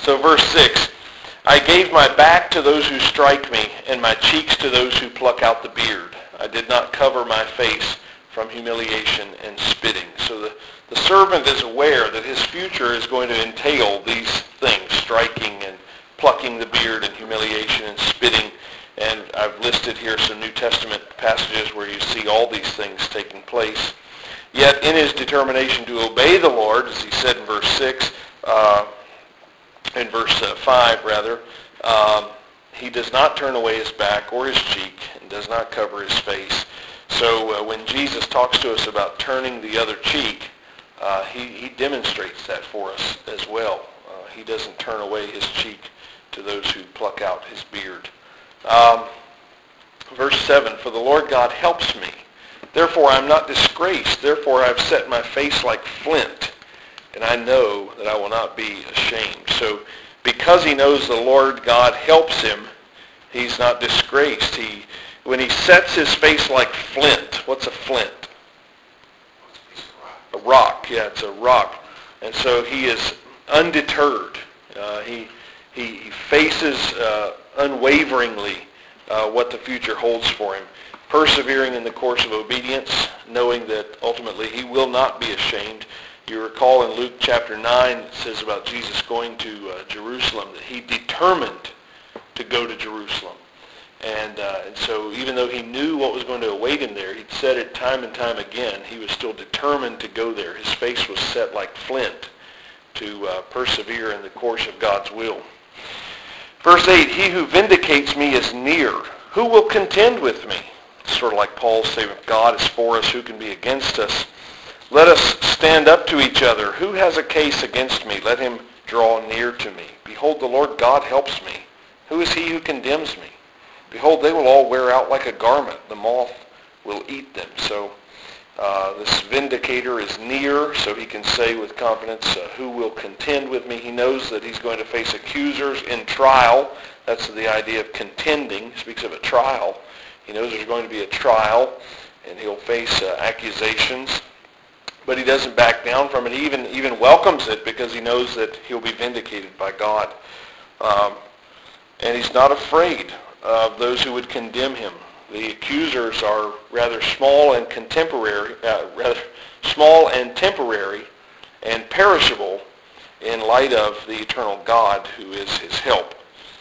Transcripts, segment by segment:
So verse 6, I gave my back to those who strike me, and my cheeks to those who pluck out the beard. I did not cover my face from humiliation and spitting. So the servant is aware that his future is going to entail these things, striking and plucking the beard and humiliation and spitting. And I've listed here some New Testament passages where you see all these things taking place. Yet in his determination to obey the Lord, as he said in verse 6, in verse 5 rather, he does not turn away his back or his cheek and does not cover his face. So when Jesus talks to us about turning the other cheek, he demonstrates that for us as well. He doesn't turn away his cheek to those who pluck out his beard. Verse 7, for the Lord God helps me. Therefore I am not disgraced. Therefore I have set my face like flint, and I know that I will not be ashamed. So because he knows the Lord God helps him, he's not disgraced. When he sets his face like flint, what's a flint? A rock. Yeah, it's a rock. And so he is undeterred. He faces unwaveringly what the future holds for him, persevering in the course of obedience, knowing that ultimately he will not be ashamed. You recall in Luke chapter 9, it says about Jesus going to Jerusalem, that he determined to go to Jerusalem. And so even though he knew what was going to await him there, he'd said it time and time again, he was still determined to go there. His face was set like flint to persevere in the course of God's will. Verse 8, he who vindicates me is near. Who will contend with me? Sort of like Paul's statement, God is for us, who can be against us? Let us stand up to each other. Who has a case against me? Let him draw near to me. Behold, the Lord God helps me. Who is he who condemns me? Behold, they will all wear out like a garment. The moth will eat them. So this vindicator is near, so he can say with confidence, who will contend with me? He knows that he's going to face accusers in trial. That's the idea of contending. He speaks of a trial. He knows there's going to be a trial, and he'll face accusations. But he doesn't back down from it. He even welcomes it because he knows that he'll be vindicated by God. And he's not afraid of those who would condemn him. The accusers are rather small and temporary and perishable in light of the eternal God who is his help.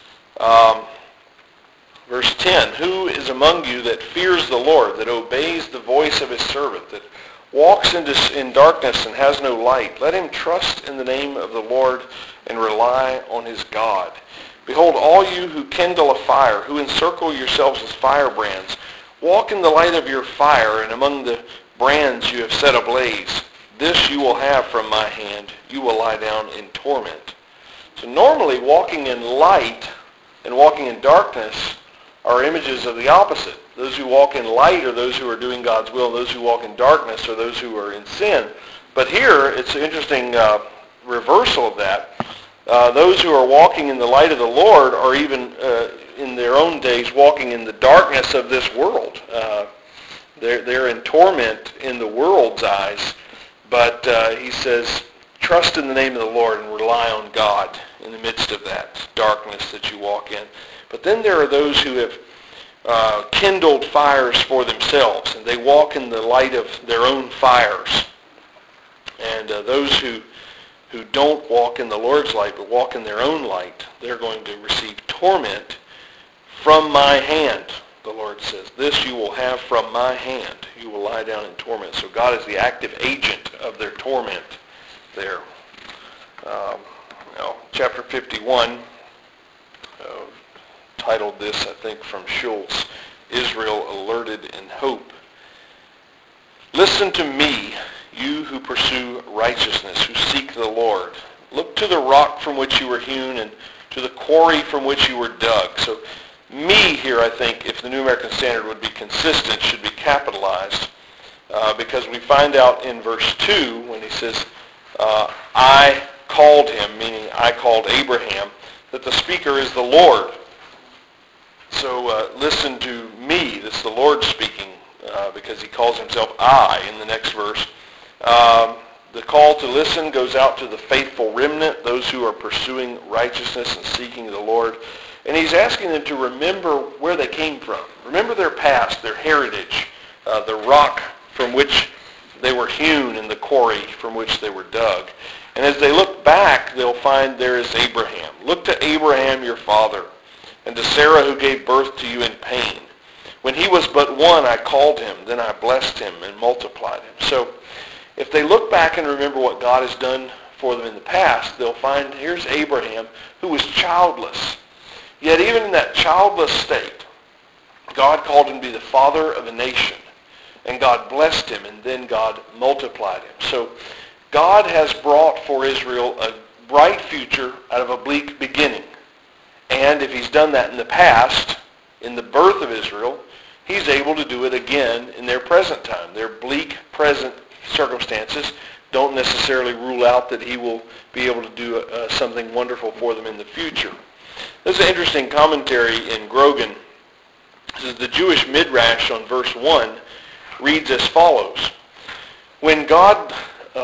Verse 10, who is among you that fears the Lord, that obeys the voice of his servant, that walks in darkness and has no light? Let him trust in the name of the Lord and rely on his God. Behold, all you who kindle a fire, who encircle yourselves with firebrands, walk in the light of your fire, and among the brands you have set ablaze. This you will have from my hand. You will lie down in torment. So normally walking in light and walking in darkness are images of the opposite. Those who walk in light are those who are doing God's will. Those who walk in darkness are those who are in sin. But here, it's an interesting reversal of that. Those who are walking in the light of the Lord are even, in their own days, walking in the darkness of this world. They're in torment in the world's eyes. But he says, trust in the name of the Lord and rely on God in the midst of that darkness that you walk in. But then there are those who have kindled fires for themselves, and they walk in the light of their own fires. And those who don't walk in the Lord's light but walk in their own light, they're going to receive torment from my hand, the Lord says. This you will have from my hand. You will lie down in torment. So God is the active agent of their torment there. Chapter 51, titled this, I think, from Schultz, Israel Alerted in Hope. Listen to me, you who pursue righteousness, who seek the Lord. Look to the rock from which you were hewn and to the quarry from which you were dug. So me here, I think, if the New American Standard would be consistent, should be capitalized because we find out in verse 2 when he says, I called him, meaning I called Abraham, that the speaker is the Lord. So listen to me, this is the Lord speaking, because he calls himself I in the next verse. The call to listen goes out to the faithful remnant, those who are pursuing righteousness and seeking the Lord. And he's asking them to remember where they came from. Remember their past, their heritage, the rock from which they were hewn and the quarry from which they were dug. And as they look back, they'll find there is Abraham. Look to Abraham your father, and to Sarah who gave birth to you in pain. When he was but one, I called him, then I blessed him and multiplied him. So if they look back and remember what God has done for them in the past, they'll find here's Abraham who was childless. Yet even in that childless state, God called him to be the father of a nation. And God blessed him, and then God multiplied him. So God has brought for Israel a bright future out of a bleak beginning. And if he's done that in the past, in the birth of Israel, he's able to do it again in their present time. Their bleak present circumstances don't necessarily rule out that he will be able to do something wonderful for them in the future. There's an interesting commentary in Grogan. It says the Jewish Midrash on verse 1 reads as follows. When God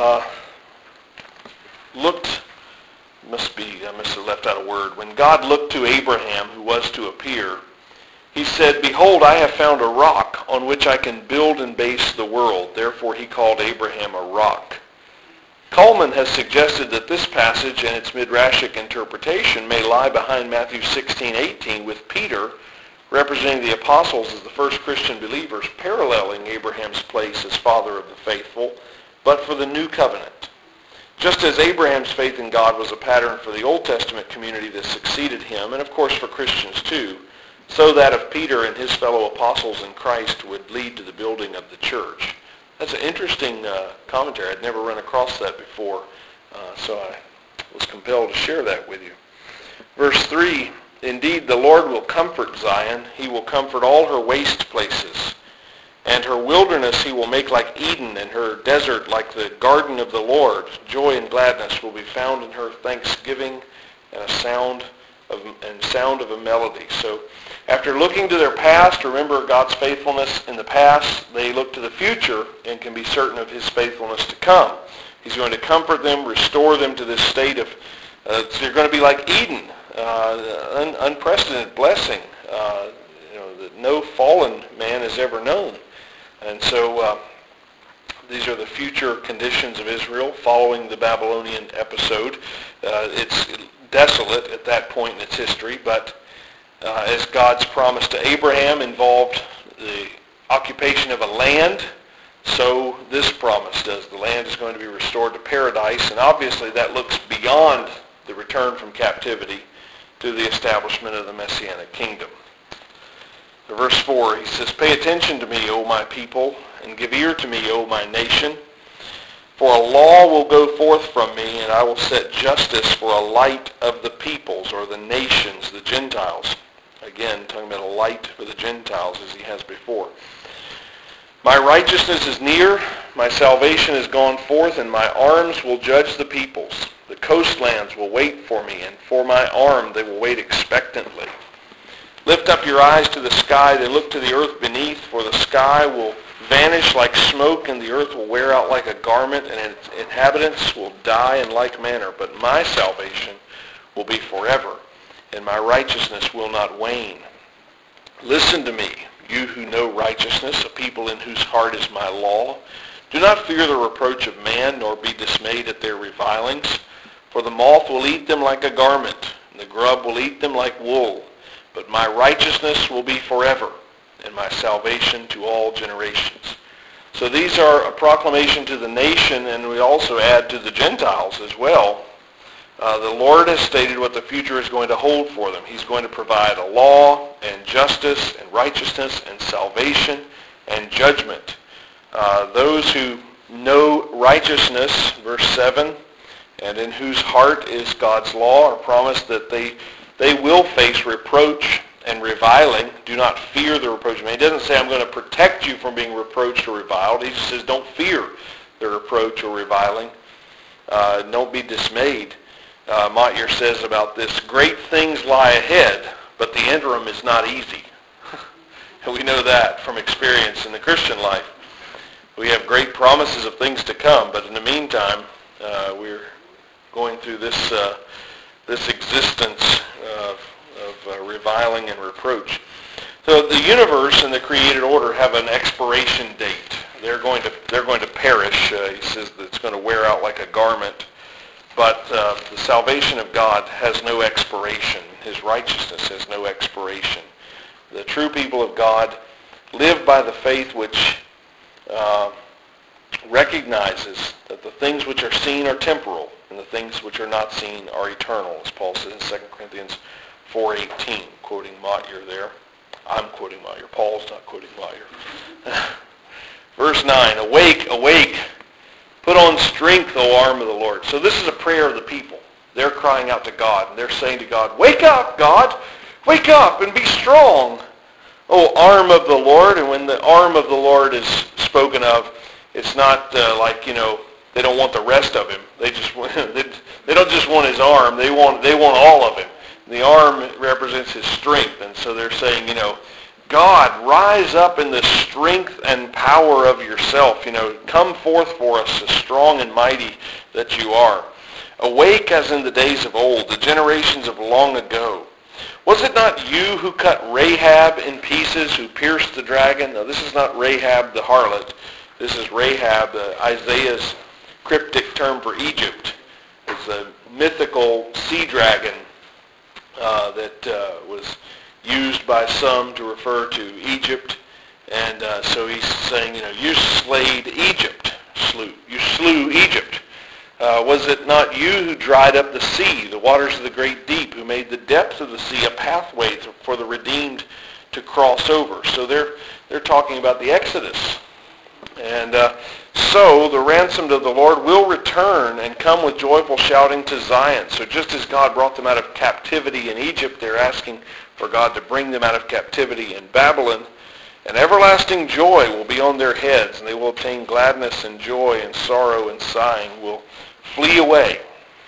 looked, I must have left out a word. When God looked to Abraham, who was to appear, he said, behold, I have found a rock on which I can build and base the world. Therefore he called Abraham a rock. Coleman has suggested that this passage and its midrashic interpretation may lie behind Matthew 16:18 with Peter representing the apostles as the first Christian believers, paralleling Abraham's place as father of the faithful, but for the new covenant. Just as Abraham's faith in God was a pattern for the Old Testament community that succeeded him, and of course for Christians too, so that of Peter and his fellow apostles in Christ would lead to the building of the church. That's an interesting commentary. I'd never run across that before, so I was compelled to share that with you. Verse 3, indeed, the Lord will comfort Zion. He will comfort all her waste places. And her wilderness he will make like Eden, and her desert like the garden of the Lord. Joy and gladness will be found in her, thanksgiving and a sound of a melody. So after looking to their past, remember God's faithfulness in the past, they look to the future and can be certain of his faithfulness to come. He's going to comfort them, restore them to this state of, so they're going to be like Eden, unprecedented blessing, that no fallen man has ever known. And so these are the future conditions of Israel following the Babylonian episode. It's desolate at that point in its history, but as God's promise to Abraham involved the occupation of a land, so this promise does. The land is going to be restored to paradise, and obviously that looks beyond the return from captivity to the establishment of the Messianic kingdom. In verse 4, he says, pay attention to me, O my people, and give ear to me, O my nation. For a law will go forth from me, and I will set justice for a light of the peoples, or the nations, the Gentiles. Again, talking about a light for the Gentiles as he has before. My righteousness is near, my salvation is gone forth, and my arms will judge the peoples. The coastlands will wait for me, and for my arm they will wait expectantly. Lift up your eyes to the sky, then look to the earth beneath, for the sky will vanish like smoke, and the earth will wear out like a garment, and its inhabitants will die in like manner. But my salvation will be forever, and my righteousness will not wane. Listen to me, you who know righteousness, a people in whose heart is my law. Do not fear the reproach of man, nor be dismayed at their revilings. For the moth will eat them like a garment, and the grub will eat them like wool. But my righteousness will be forever, and my salvation to all generations. So these are a proclamation to the nation, and we also add to the Gentiles as well. The Lord has stated what the future is going to hold for them. He's going to provide a law and justice and righteousness and salvation and judgment. Those who know righteousness, verse 7, and in whose heart is God's law, are promised that they will face reproach and reviling. Do not fear the reproach of man. He doesn't say, I'm going to protect you from being reproached or reviled. He just says, don't fear the reproach or reviling. Don't be dismayed. Motyer says about this, great things lie ahead, but the interim is not easy. And we know that from experience in the Christian life. We have great promises of things to come, but in the meantime, we're going through this existence of reviling and reproach. So the universe and the created order have an expiration date. They're going to perish. He says that it's going to wear out like a garment. But the salvation of God has no expiration. His righteousness has no expiration. The true people of God live by the faith which recognizes that the things which are seen are temporal and the things which are not seen are eternal, as Paul says in 2 Corinthians 4:18, quoting Motyer there. I'm quoting Motyer. Paul's not quoting Motyer. Verse 9, awake, awake, put on strength, O arm of the Lord. So this is a prayer of the people. They're crying out to God, and they're saying to God, wake up, God, wake up and be strong, O arm of the Lord. And when the arm of the Lord is spoken of, it's not they don't want the rest of him. They just they don't just want his arm. They want all of him. The arm represents his strength, and so they're saying, God, rise up in the strength and power of yourself. Come forth for us as strong and mighty that you are. Awake as in the days of old, the generations of long ago. Was it not you who cut Rahab in pieces, who pierced the dragon? Now, this is not Rahab the harlot. This is Rahab, Isaiah's cryptic term for Egypt. It's a mythical sea dragon that was used by some to refer to Egypt. And so he's saying, you slayed Egypt. You slew Egypt. Was it not you who dried up the sea, the waters of the great deep, who made the depths of the sea a pathway for the redeemed to cross over? So they're talking about the Exodus. And so the ransomed of the Lord will return and come with joyful shouting to Zion. So just as God brought them out of captivity in Egypt, they're asking for God to bring them out of captivity in Babylon. And everlasting joy will be on their heads, and they will obtain gladness and joy, and sorrow and sighing will flee away.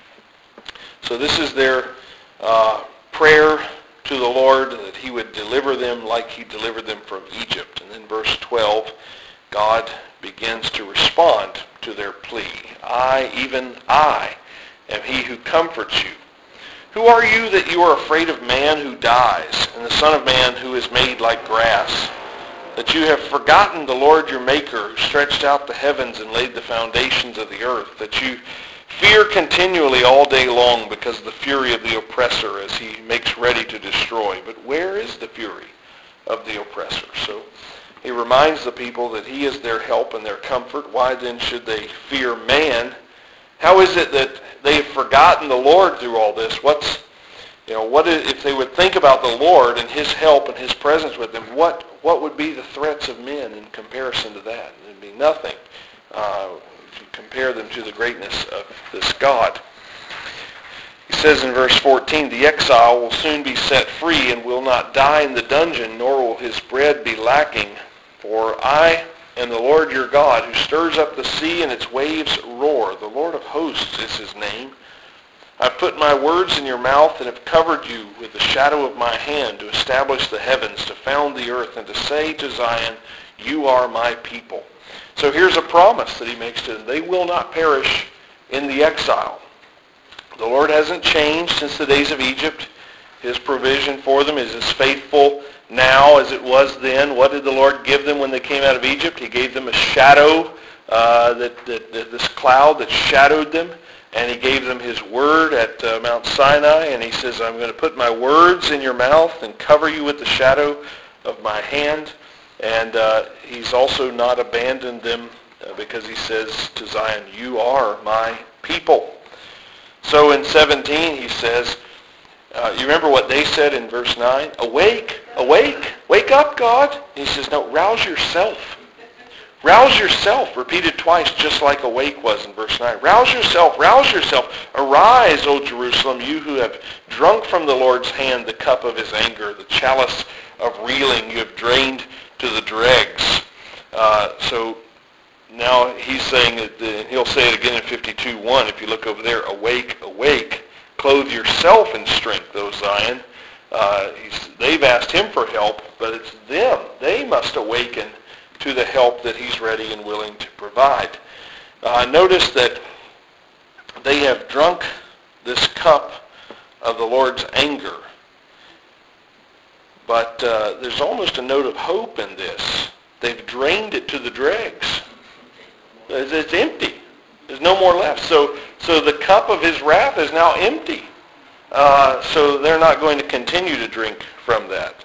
So this is their prayer to the Lord, that he would deliver them like he delivered them from Egypt. And then verse 12, God begins to respond to their plea. I, even I, am he who comforts you. Who are you that you are afraid of man who dies, and the Son of Man who is made like grass? That you have forgotten the Lord your Maker, who stretched out the heavens and laid the foundations of the earth, that you fear continually all day long because of the fury of the oppressor as he makes ready to destroy. But where is the fury of the oppressor? So he reminds the people that he is their help and their comfort. Why then should they fear man? How is it that they have forgotten the Lord through all this? If they would think about the Lord and his help and his presence with them, what would be the threats of men in comparison to that? It would be nothing if you compare them to the greatness of this God. He says in verse 14, the exile will soon be set free and will not die in the dungeon, nor will his bread be lacking. For I am the Lord your God, who stirs up the sea and its waves roar. The Lord of hosts is his name. I've put my words in your mouth and have covered you with the shadow of my hand to establish the heavens, to found the earth, and to say to Zion, you are my people. So here's a promise that he makes to them. They will not perish in the exile. The Lord hasn't changed since the days of Egypt. His provision for them is as faithful now as it was then. What did the Lord give them when they came out of Egypt? He gave them a shadow, this cloud that shadowed them. And he gave them his word at Mount Sinai. And he says, I'm going to put my words in your mouth and cover you with the shadow of my hand. And he's also not abandoned them because he says to Zion, you are my people. So in 17 he says, you remember what they said in verse 9? Awake, awake, wake up, God. And he says, no, rouse yourself. Rouse yourself, repeated twice, just like awake was in verse 9. Rouse yourself, rouse yourself. Arise, O Jerusalem, you who have drunk from the Lord's hand the cup of his anger, the chalice of reeling you have drained to the dregs. So now he's saying, and he'll say it again in 52:1, if you look over there, awake, awake, clothe yourself in strength, O Zion. They've asked him for help, but it's them. They must awaken to the help that he's ready and willing to provide. Notice that they have drunk this cup of the Lord's anger. But there's almost a note of hope in this. They've drained it to the dregs. It's empty. There's no more left. So the cup of his wrath is now empty. So they're not going to continue to drink from that.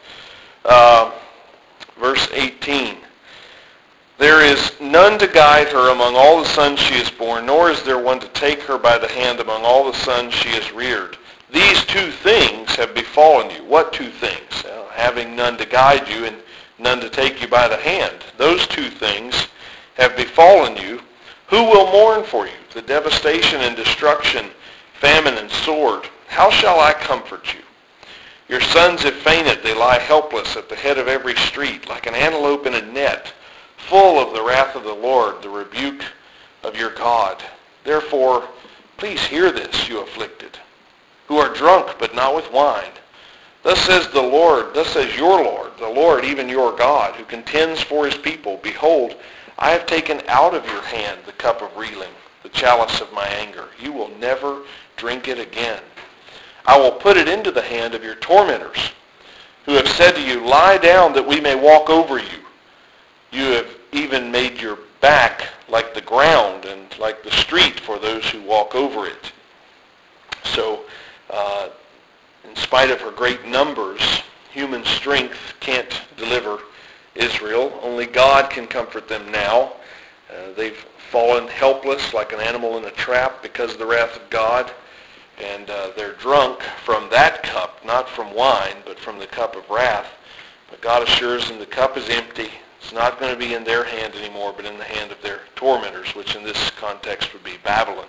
Verse 18. There is none to guide her among all the sons she has borne, nor is there one to take her by the hand among all the sons she has reared. These two things have befallen you. What two things? Having none to guide you and none to take you by the hand. Those two things have befallen you. Who will mourn for you? The devastation and destruction, famine and sword. How shall I comfort you? Your sons have fainted. They lie helpless at the head of every street, like an antelope in a net, full of the wrath of the Lord, the rebuke of your God. Therefore, please hear this, you afflicted, who are drunk but not with wine. Thus says the Lord, thus says your Lord, the Lord, even your God, who contends for his people. Behold, I have taken out of your hand the cup of reeling, the chalice of my anger. You will never drink it again. I will put it into the hand of your tormentors, who have said to you, lie down that we may walk over you. You have even made your back like the ground and like the street for those who walk over it. So, in spite of her great numbers, human strength can't deliver Israel. Only God can comfort them now. They've fallen helpless like an animal in a trap because of the wrath of God. And they're drunk from that cup, not from wine, but from the cup of wrath. But God assures them the cup is empty. It's not going to be in their hand anymore, but in the hand of their tormentors, which in this context would be Babylon.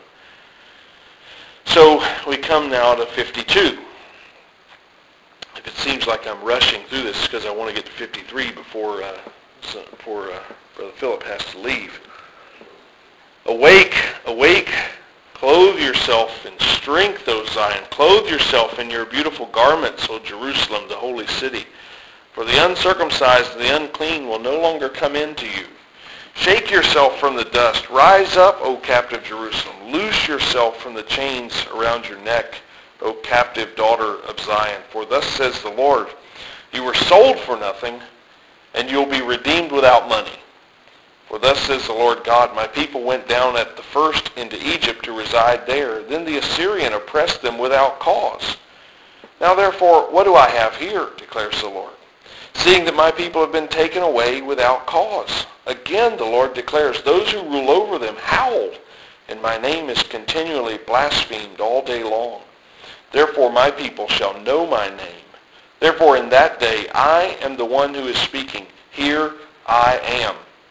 So we come now to 52. If it seems like I'm rushing through this, because I want to get to 53 before Brother Philip has to leave. Awake, awake, clothe yourself in strength, O Zion. Clothe yourself in your beautiful garments, O Jerusalem, the holy city. For the uncircumcised and the unclean will no longer come into you. Shake yourself from the dust. Rise up, O captive Jerusalem. Loose yourself from the chains around your neck, O captive daughter of Zion. For thus says the Lord, you were sold for nothing, and you'll be redeemed without money. For thus says the Lord God, my people went down at the first into Egypt to reside there. Then the Assyrian oppressed them without cause. Now therefore, what do I have here, declares the Lord, seeing that my people have been taken away without cause? Again, the Lord declares, those who rule over them howl, and my name is continually blasphemed all day long. Therefore my people shall know my name. Therefore in that day I am the one who is speaking. Here I am.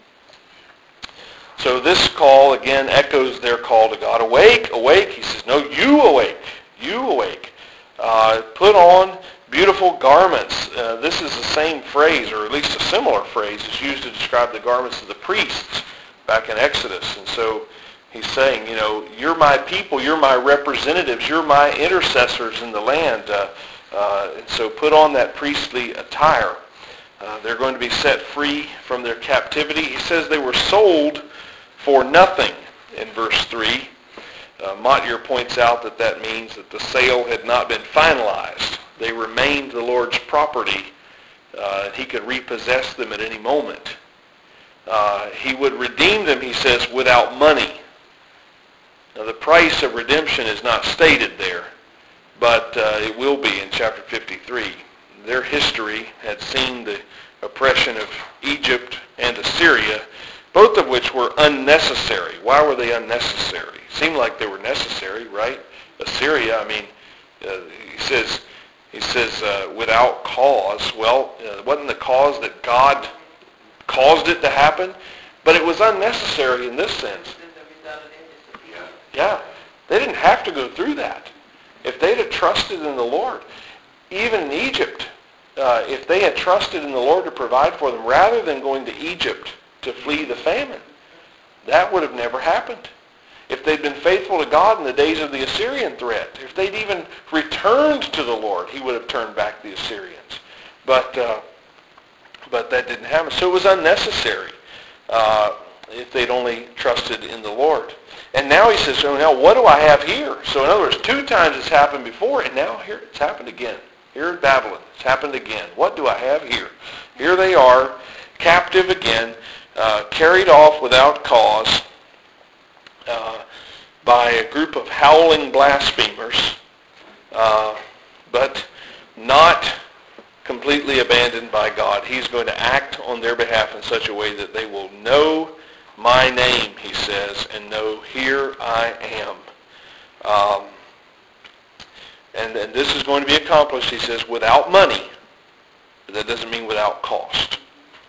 So this call again echoes their call to God. Awake, awake. He says, no, you awake. You awake. Put on beautiful garments. This is the same phrase, or at least a similar phrase, is used to describe the garments of the priests back in Exodus. And so he's saying, you're my people, you're my representatives, you're my intercessors in the land. And so put on that priestly attire. They're going to be set free from their captivity. He says they were sold for nothing in verse 3. Mottier points out that means that the sale had not been finalized. They remained the Lord's property. He could repossess them at any moment. He would redeem them, he says, without money. Now the price of redemption is not stated there, but it will be in chapter 53. Their history had seen the oppression of Egypt and Assyria, both of which were unnecessary. Why were they unnecessary? It seemed like they were necessary, right? Assyria, he says without cause. Well, it wasn't the cause that God caused it to happen, but it was unnecessary in this sense. Yeah, they didn't have to go through that. If they'd have trusted in the Lord, even in Egypt, if they had trusted in the Lord to provide for them, rather than going to Egypt to flee the famine, that would have never happened. If they'd been faithful to God in the days of the Assyrian threat, if they'd even returned to the Lord, he would have turned back the Assyrians. But that didn't happen. So it was unnecessary. if they'd only trusted in the Lord. And now he says, so now what do I have here? So in other words, 2 times it's happened before, and now here it's happened again. Here in Babylon, it's happened again. What do I have here? Here they are, captive again, carried off without cause by a group of howling blasphemers, but not completely abandoned by God. He's going to act on their behalf in such a way that they will know my name, he says, and know, here I am. And this is going to be accomplished, he says, without money. But that doesn't mean without cost.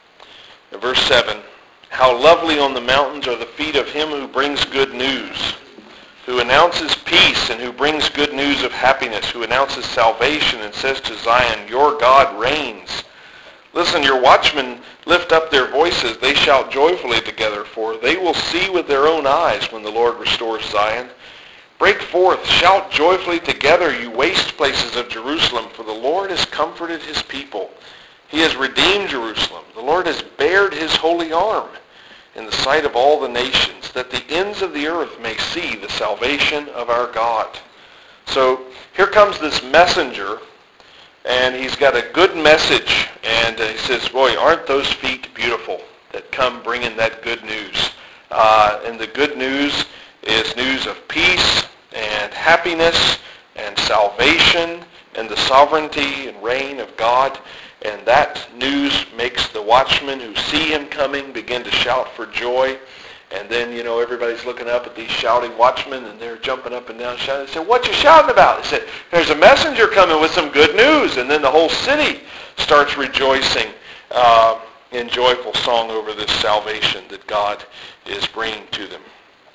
In verse 7, how lovely on the mountains are the feet of him who brings good news, who announces peace and who brings good news of happiness, who announces salvation and says to Zion, your God reigns. Listen, your watchmen lift up their voices. They shout joyfully together, for they will see with their own eyes when the Lord restores Zion. Break forth, shout joyfully together, you waste places of Jerusalem, for the Lord has comforted his people. He has redeemed Jerusalem. The Lord has bared his holy arm in the sight of all the nations, that the ends of the earth may see the salvation of our God. So here comes this messenger, and he's got a good message, and he says, boy, aren't those feet beautiful that come bringing that good news? And the good news is news of peace and happiness and salvation and the sovereignty and reign of God. And that news makes the watchmen who see him coming begin to shout for joy. And then, everybody's looking up at these shouting watchmen, and they're jumping up and down shouting. They say, what you shouting about? They said, there's a messenger coming with some good news. And then the whole city starts rejoicing in joyful song over this salvation that God is bringing to them.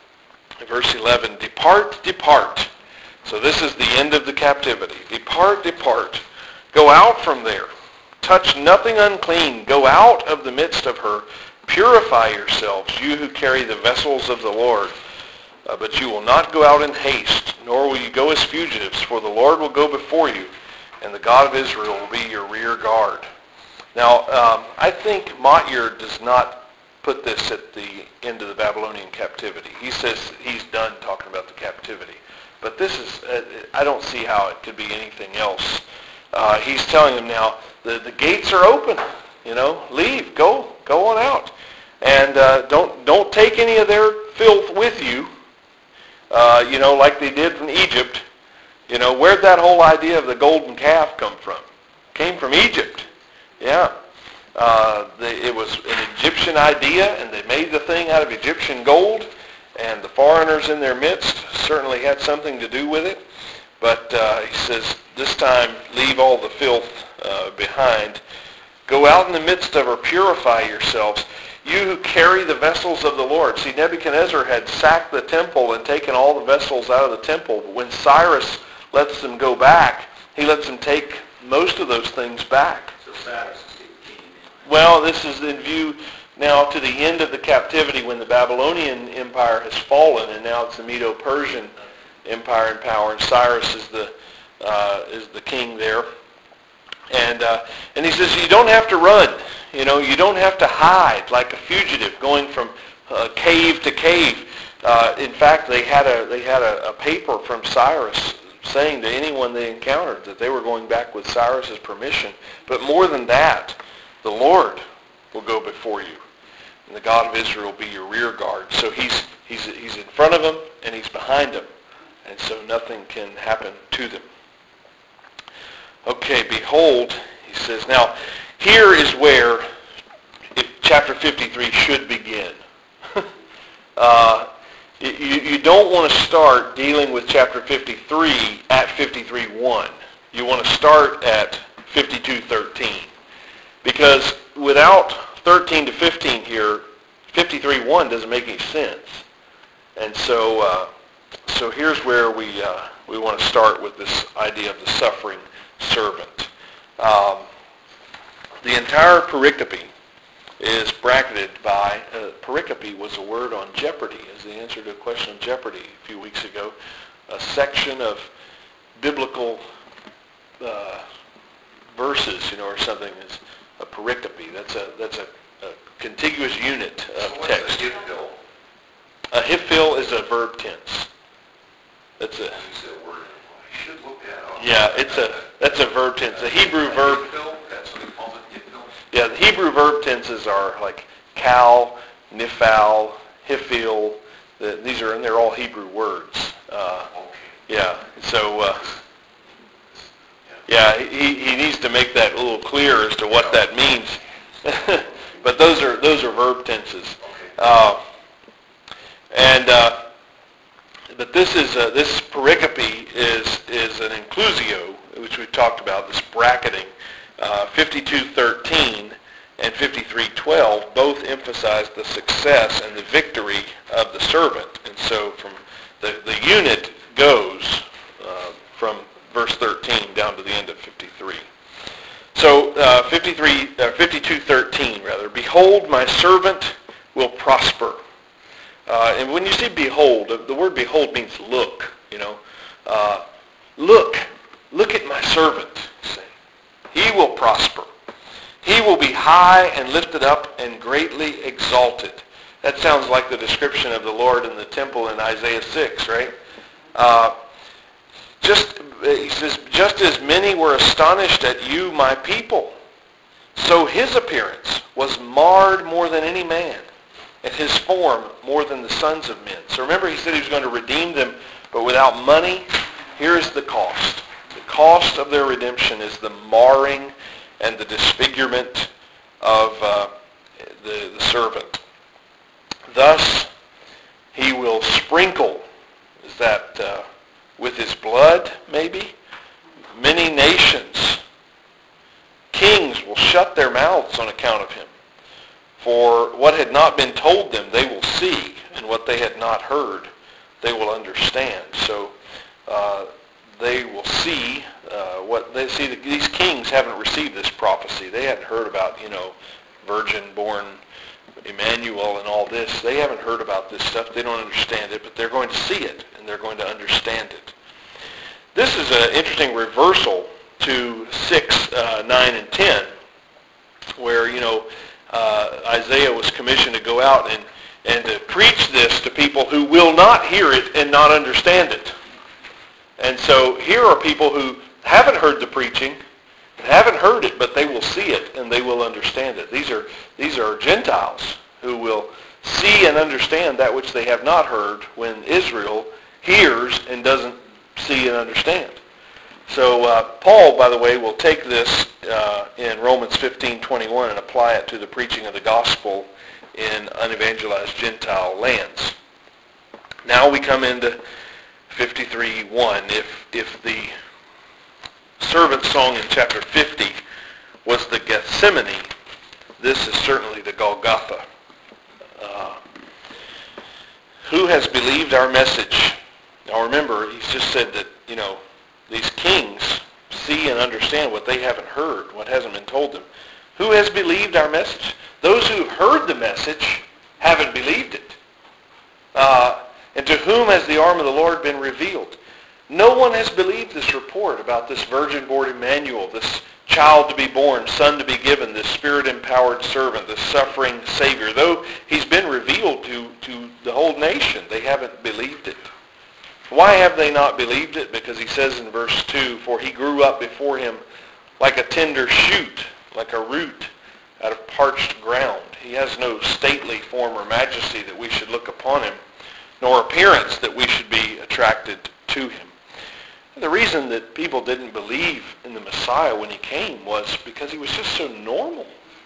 Verse 11, depart, depart. So this is the end of the captivity. Depart, depart. Go out from there. Touch nothing unclean. Go out of the midst of her. Purify yourselves, you who carry the vessels of the Lord. But you will not go out in haste, nor will you go as fugitives, for the Lord will go before you, and the God of Israel will be your rear guard. Now, I think Motyer does not put this at the end of the Babylonian captivity. He says he's done talking about the captivity. But this is, I don't see how it could be anything else. He's telling them now, the gates are open. Leave, go on out. And don't take any of their filth with you, like they did from Egypt. Where'd that whole idea of the golden calf come from? Came from Egypt. Yeah. It was an Egyptian idea, and they made the thing out of Egyptian gold, and the foreigners in their midst certainly had something to do with it. But he says, this time, leave all the filth behind. Go out in the midst of her, purify yourselves, you who carry the vessels of the Lord. See, Nebuchadnezzar had sacked the temple and taken all the vessels out of the temple. But when Cyrus lets them go back, he lets them take most of those things back. So Cyrus is the king. Well, this is in view now to the end of the captivity when the Babylonian Empire has fallen, and now it's the Medo-Persian Empire in power, and Cyrus is the king there. And he says, you don't have to run. You don't have to hide like a fugitive going from cave to cave. In fact, they had a paper from Cyrus saying to anyone they encountered that they were going back with Cyrus's permission. But more than that, the Lord will go before you, and the God of Israel will be your rear guard. So he's in front of them and he's behind them, and so nothing can happen to them. Okay, behold, he says. Now, here is where chapter 53 should begin. You don't want to start dealing with chapter 53 at 53:1. You want to start at 52:13. Because without 13 to 15 here, 53:1 doesn't make any sense. And so here's where we want to start with this idea of the suffering servant. The entire pericope is bracketed by, pericope was a word on Jeopardy, as the answer to a question on Jeopardy a few weeks ago. A section of biblical verses, or something is a pericope. That's contiguous unit of So text. what's a hiphil? A hiphil is a verb tense. That's a You said a word. I should look that up. yeah. That's a verb tense. The Hebrew verb. Hiphil? That's what he calls it. Hiphil. Yeah, the Hebrew verb tenses are like kal, nifal, hiphil. They're all Hebrew words. Okay. Yeah. So yeah, he needs to make that a little clear as to what that means. But those are verb tenses. But this pericope is an inclusio, which we've talked about. This bracketing, 52:13 and 53:12 both emphasize the success and the victory of the servant. And so from the unit goes from verse 13 down to the end of 53. So 52:13 rather. Behold, my servant will prosper. And when you see behold, the word behold means look. Look at my servant. He will prosper. He will be high and lifted up and greatly exalted. That sounds like the description of the Lord in the temple in Isaiah 6, right? He says, just as many were astonished at you, my people, so his appearance was marred more than any man, and his form more than the sons of men. So remember, he said he was going to redeem them, but without money. Here's the cost. The cost of their redemption is the marring and the disfigurement of the servant. Thus, he will sprinkle, is that with his blood, maybe? Many nations, kings will shut their mouths on account of him. For what had not been told them, they will see, and what they had not heard, they will understand. So they will see what they see. These kings haven't received this prophecy. They hadn't heard about, virgin-born Emmanuel and all this. They haven't heard about this stuff. They don't understand it, but they're going to see it, and they're going to understand it. This is an interesting reversal to 6, 9, and 10, where, Isaiah was commissioned to go out and to preach this to people who will not hear it and not understand it. And so here are people who haven't heard the preaching, haven't heard it, but they will see it and they will understand it. These are Gentiles who will see and understand that which they have not heard when Israel hears and doesn't see and understand. So Paul, by the way, will take this in Romans 15:21 and apply it to the preaching of the gospel in unevangelized Gentile lands. Now we come into 53:1. If the servant song in chapter 50 was the Gethsemane, this is certainly the Golgotha. Who has believed our message? Now remember, he's just said that, these kings see and understand what they haven't heard, what hasn't been told them. Who has believed our message? Those who have heard the message haven't believed it. And to whom has the arm of the Lord been revealed? No one has believed this report about this virgin-born Emmanuel, this child to be born, son to be given, this spirit-empowered servant, this suffering Savior. Though he's been revealed to the whole nation, they haven't believed it. Why have they not believed it? Because he says in verse 2, for he grew up before him like a tender shoot, like a root out of parched ground. He has no stately form or majesty that we should look upon him, nor appearance that we should be attracted to him. The reason that people didn't believe in the Messiah when he came was because he was just so normal,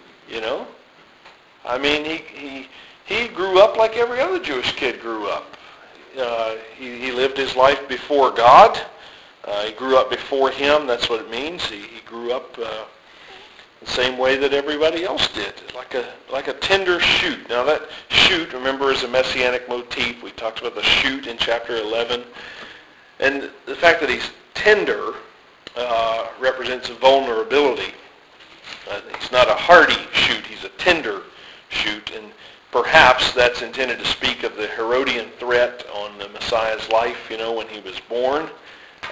I mean, he grew up like every other Jewish kid grew up. He lived his life before God. He grew up before him. That's what it means. He grew up the same way that everybody else did, like a tender shoot. Now that shoot, remember, is a messianic motif. We talked about the shoot in chapter 11. And the fact that he's tender represents a vulnerability. He's not a hardy shoot. He's a tender shoot. And perhaps that's intended to speak of the Herodian threat on the Messiah's life, when he was born,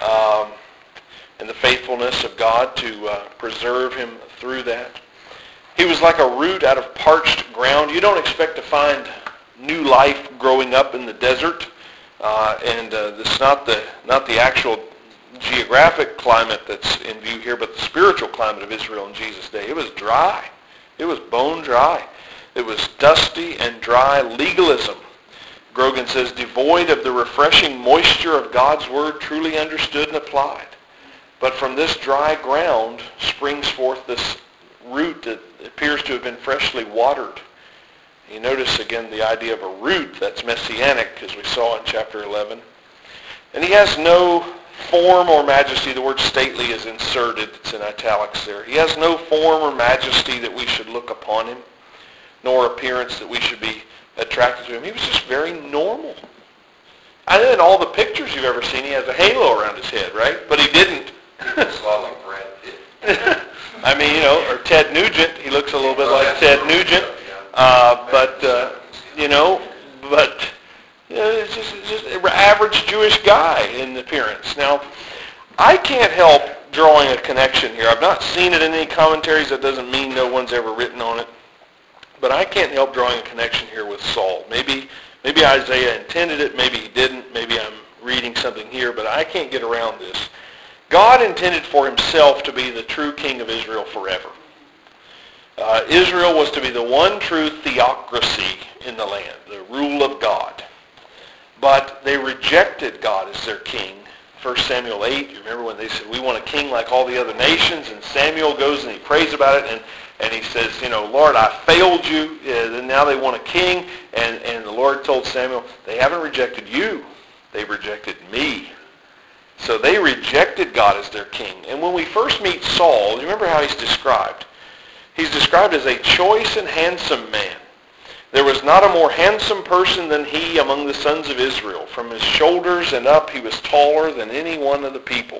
and the faithfulness of God to preserve him through that. He was like a root out of parched ground. You don't expect to find new life growing up in the desert. It's not the actual geographic climate that's in view here, but the spiritual climate of Israel in Jesus' day. It was dry. It was bone dry. It was dusty and dry legalism. Grogan says, devoid of the refreshing moisture of God's word truly understood and applied. But from this dry ground springs forth this root that appears to have been freshly watered. You notice again the idea of a root that's messianic, as we saw in chapter 11. And he has no form or majesty. The word stately is inserted. It's in italics there. He has no form or majesty that we should look upon him, nor appearance that we should be attracted to him. He was just very normal. And in all the pictures you've ever seen, he has a halo around his head, right? But he didn't. It's a lot like Brad Pitt. I mean, or Ted Nugent. He looks a little bit like Ted Nugent. It's just an average Jewish guy in appearance. Now, I can't help drawing a connection here. I've not seen it in any commentaries. That doesn't mean no one's ever written on it. But I can't help drawing a connection here with Saul. Maybe Isaiah intended it. Maybe he didn't. Maybe I'm reading something here. But I can't get around this. God intended for himself to be the true king of Israel forever. Israel was to be the one true theocracy in the land, the rule of God. But they rejected God as their king. 1 Samuel 8, you remember when they said, we want a king like all the other nations, and Samuel goes and he prays about it, and he says, Lord, I failed you, and now they want a king, and the Lord told Samuel, they haven't rejected you, they've rejected me. So they rejected God as their king. And when we first meet Saul, you remember how he's described? He's described as a choice and handsome man. There was not a more handsome person than he among the sons of Israel. From his shoulders and up, he was taller than any one of the people.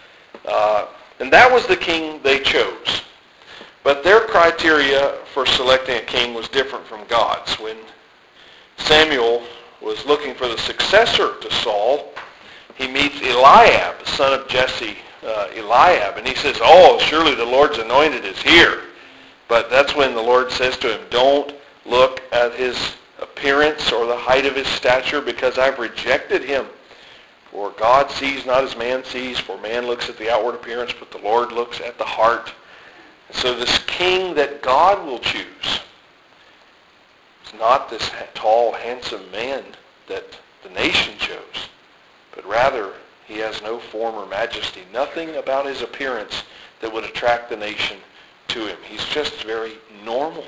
And that was the king they chose. But their criteria for selecting a king was different from God's. When Samuel was looking for the successor to Saul, he meets Eliab, the son of Jesse, Eliab, and he says, oh, surely the Lord's anointed is here. But that's when the Lord says to him, don't look at his appearance or the height of his stature, because I've rejected him. For God sees not as man sees, for man looks at the outward appearance, but the Lord looks at the heart. So this king that God will choose is not this tall, handsome man that the nation chose, but rather he has no form or majesty, nothing about his appearance that would attract the nation to him. He's just very normal.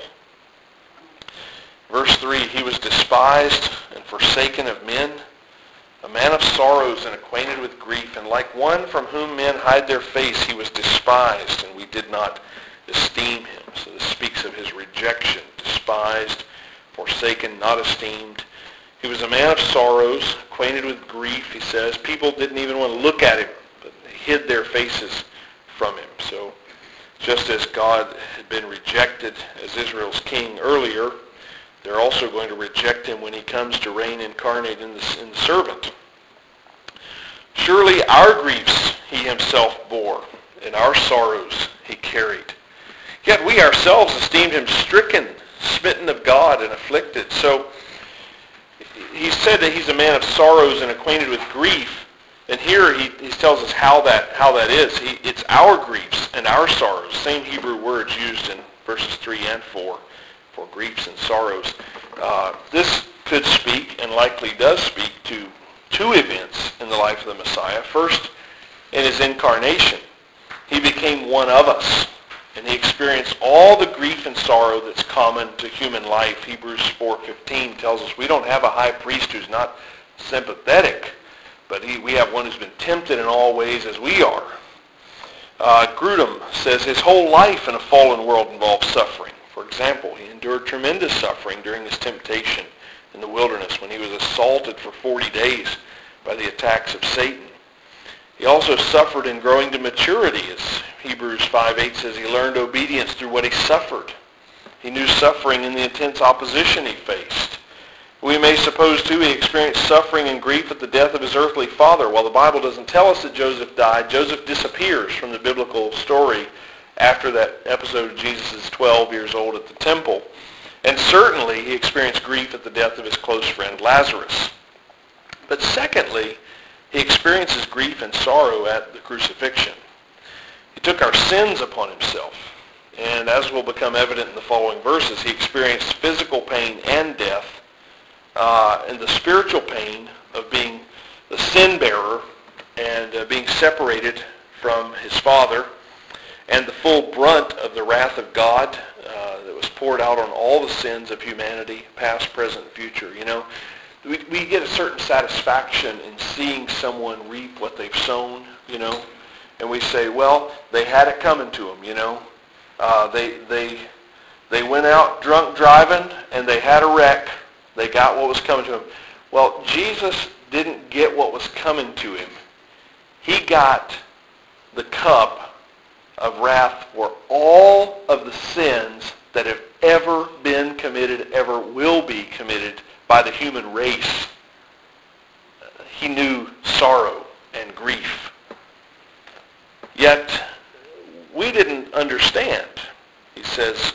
Verse 3, he was despised and forsaken of men, a man of sorrows and acquainted with grief, and like one from whom men hide their face, he was despised, and we did not esteem him. So this speaks of his rejection, despised, forsaken, not esteemed. He was a man of sorrows, acquainted with grief, he says. People didn't even want to look at him, but they hid their faces from him. So just as God had been rejected as Israel's king earlier, they're also going to reject him when he comes to reign incarnate in the servant. Surely our griefs he himself bore, and our sorrows he carried. Yet we ourselves esteemed him stricken, smitten of God, and afflicted. So he said that he's a man of sorrows and acquainted with grief. And here he tells us how that is. It's our griefs and our sorrows. Same Hebrew words used in verses 3 and 4 for griefs and sorrows. This could speak, and likely does speak, to two events in the life of the Messiah. First, in his incarnation, he became one of us, and he experienced all the grief and sorrow that's common to human life. Hebrews 4:15 tells us we don't have a high priest who's not sympathetic, but we have one who's been tempted in all ways as we are. Grudem says his whole life in a fallen world involved suffering. For example, he endured tremendous suffering during his temptation in the wilderness when he was assaulted for 40 days by the attacks of Satan. He also suffered in growing to maturity. As Hebrews 5:8 says, he learned obedience through what he suffered. He knew suffering in the intense opposition he faced. We may suppose, too, he experienced suffering and grief at the death of his earthly father. While the Bible doesn't tell us that Joseph died, Joseph disappears from the biblical story after that episode of Jesus is 12 years old at the temple. And certainly he experienced grief at the death of his close friend Lazarus. But secondly, he experiences grief and sorrow at the crucifixion. He took our sins upon himself. And as will become evident in the following verses, he experienced physical pain and death, and the spiritual pain of being the sin bearer and being separated from his Father, and the full brunt of the wrath of God that was poured out on all the sins of humanity, past, present, and future. You know, we get a certain satisfaction in seeing someone reap what they've sown, you know, and we say, well, they had it coming to them, you know. They went out drunk driving and they had a wreck. They got what was coming to them. Well, Jesus didn't get what was coming to him. He got the cup of wrath for all of the sins that have ever been committed, ever will be committed by the human race. He knew sorrow and grief. Yet, we didn't understand. He says,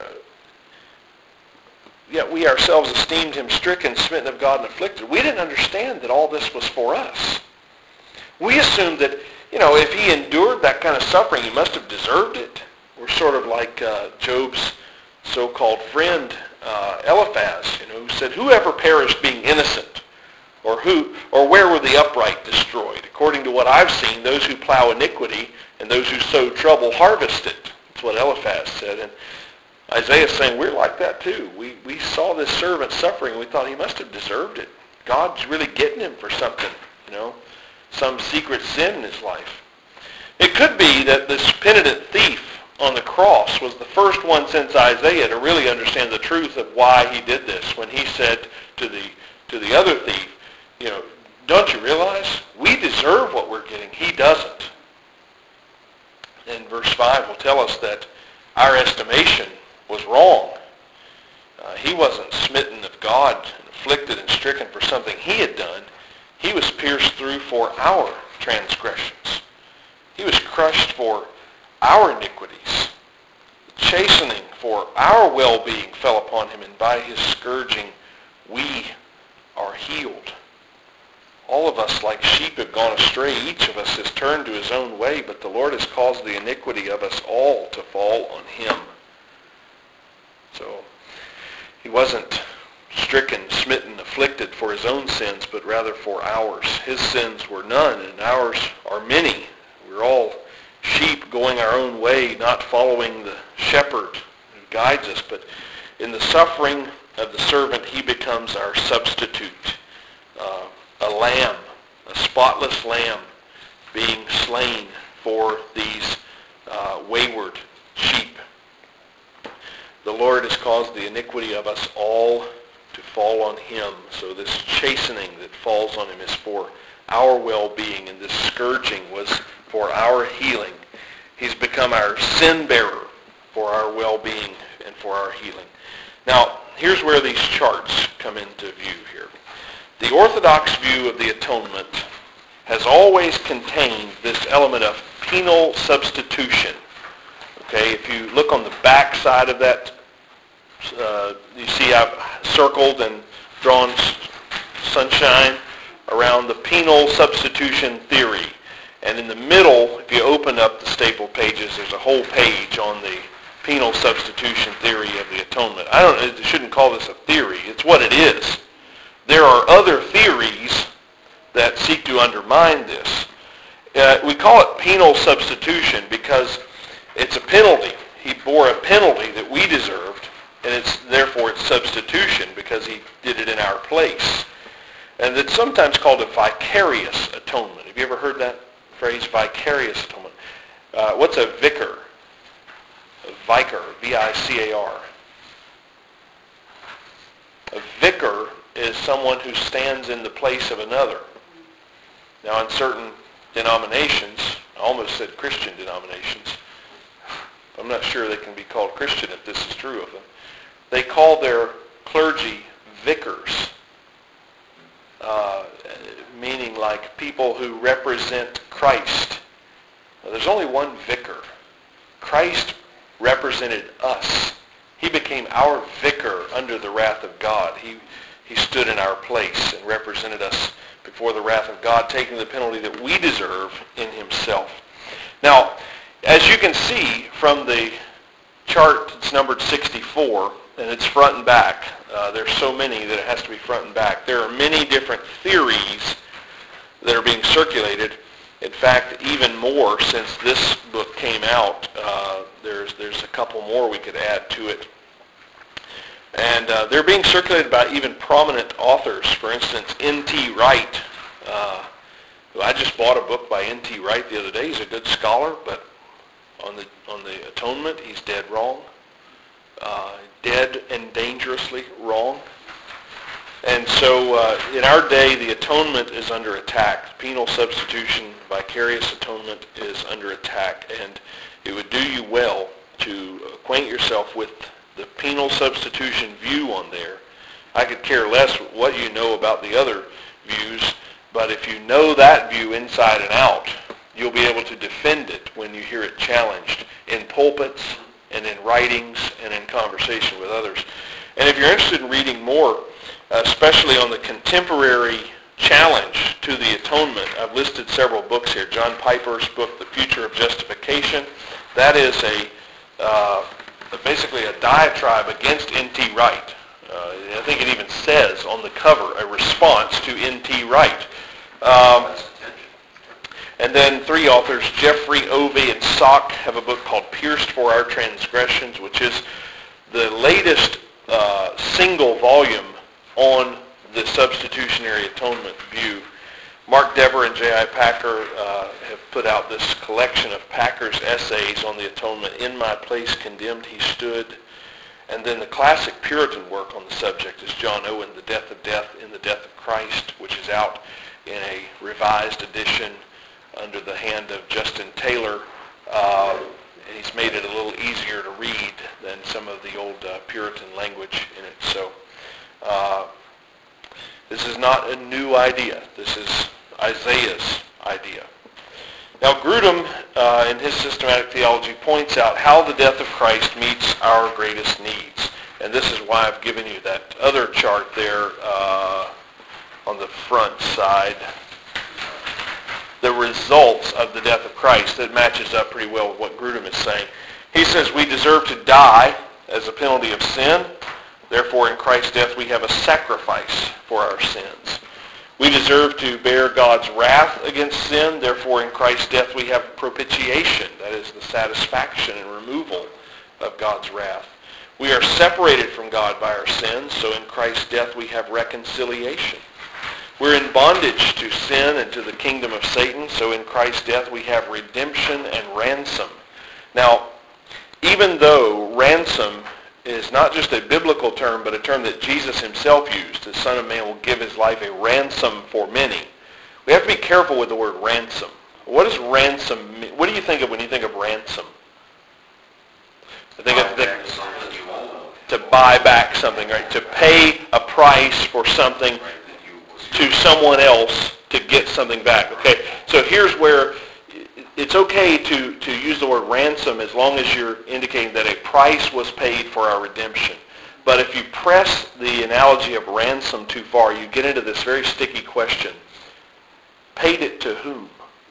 yet we ourselves esteemed him stricken, smitten of God, and afflicted. We didn't understand that all this was for us. We assumed that, you know, if he endured that kind of suffering, he must have deserved it. We're sort of like Job's so-called friend, Eliphaz, you know, who said, whoever perished being innocent, or where were the upright destroyed? According to what I've seen, those who plow iniquity and those who sow trouble harvest it. That's what Eliphaz said. And Isaiah's saying we're like that too. We saw this servant suffering and we thought he must have deserved it. God's really getting him for something, you know, some secret sin in his life. It could be that this penitent thief on the cross was the first one since Isaiah to really understand the truth of why he did this. When he said to the other thief, you know, don't you realize we deserve what we're getting? He doesn't. And verse 5 will tell us that our estimation was wrong. He wasn't smitten of God and afflicted and stricken for something he had done. He was pierced through for our transgressions. He was crushed for our iniquities. The chastening for our well-being fell upon him, and by his scourging we are healed. All of us like sheep have gone astray. Each of us has turned to his own way, but the Lord has caused the iniquity of us all to fall on him. So he wasn't stricken, smitten, afflicted for his own sins, but rather for ours. His sins were none, and ours are many. We're all sheep going our own way, not following the shepherd who guides us. But in the suffering of the servant, he becomes our substitute. A lamb, a spotless lamb, being slain for these wayward sheep. The Lord has caused the iniquity of us all to fall on him. So this chastening that falls on him is for our well-being, and this scourging was for our healing. He's become our sin bearer for our well-being and for our healing. Now, here's where these charts come into view here. The Orthodox view of the atonement has always contained this element of penal substitution. Okay, if you look on the back side of that, you see I've circled and drawn sunshine around the penal substitution theory. And in the middle, if you open up the staple pages, there's a whole page on the penal substitution theory of the atonement. I shouldn't call this a theory. It's what it is. There are other theories that seek to undermine this. We call it penal substitution because it's a penalty. He bore a penalty that we deserved, and therefore it's substitution because he did it in our place. And it's sometimes called a vicarious atonement. Have you ever heard that phrase, vicarious atonement? What's a vicar? A vicar, V-I-C-A-R. A vicar is someone who stands in the place of another. Now, in certain denominations, I almost said Christian denominations, I'm not sure they can be called Christian if this is true of them, they call their clergy vicars, meaning like people who represent Christ. Now, there's only one vicar. Christ represented us. He became our vicar under the wrath of God. He stood in our place and represented us before the wrath of God, taking the penalty that we deserve in himself. Now, as you can see from the chart, it's numbered 64, and it's front and back. There's so many that it has to be front and back. There are many different theories that are being circulated. In fact, even more since this book came out. There's a couple more we could add to it. And they're being circulated by even prominent authors. For instance, N.T. Wright. I just bought a book by N.T. Wright the other day. He's a good scholar, but on the atonement, he's dead wrong. Dead and dangerously wrong. And so in our day, the atonement is under attack. Penal substitution, vicarious atonement is under attack. And it would do you well to acquaint yourself with the penal substitution view on there. I could care less what you know about the other views, but if you know that view inside and out, you'll be able to defend it when you hear it challenged in pulpits and in writings and in conversation with others. And if you're interested in reading more, especially on the contemporary challenge to the atonement, I've listed several books here. John Piper's book, The Future of Justification. That is basically a diatribe against N.T. Wright. I think it even says on the cover, a response to N.T. Wright. And then three authors, Jeffrey, Ovey, and Sock, have a book called Pierced for Our Transgressions, which is the latest single volume on the substitutionary atonement view. Mark Dever and J.I. Packer have put out this collection of Packer's essays on the atonement. In My Place Condemned He Stood. And then the classic Puritan work on the subject is John Owen, The Death of Death in the Death of Christ, which is out in a revised edition under the hand of Justin Taylor. He's made it a little easier to read than some of the old Puritan language in it. So this is not a new idea. This is Isaiah's idea. Now Grudem, in his systematic theology, points out how the death of Christ meets our greatest needs. And this is why I've given you that other chart there on the front side. The results of the death of Christ, that matches up pretty well with what Grudem is saying. He says we deserve to die as a penalty of sin. Therefore, in Christ's death, we have a sacrifice for our sins. We deserve to bear God's wrath against sin. Therefore, in Christ's death, we have propitiation. That is the satisfaction and removal of God's wrath. We are separated from God by our sins. So in Christ's death, we have reconciliation. We're in bondage to sin and to the kingdom of Satan. So in Christ's death, we have redemption and ransom. Now, even though ransom is not just a biblical term, but a term that Jesus himself used, the Son of Man will give his life a ransom for many. We have to be careful with the word ransom. What does ransom mean? What do you think of when you think of ransom? I think to buy back something, right? To pay a price for something to someone else to get something back. Okay, so here's where it's okay to use the word ransom as long as you're indicating that a price was paid for our redemption. But if you press the analogy of ransom too far, you get into this very sticky question. Paid it to whom?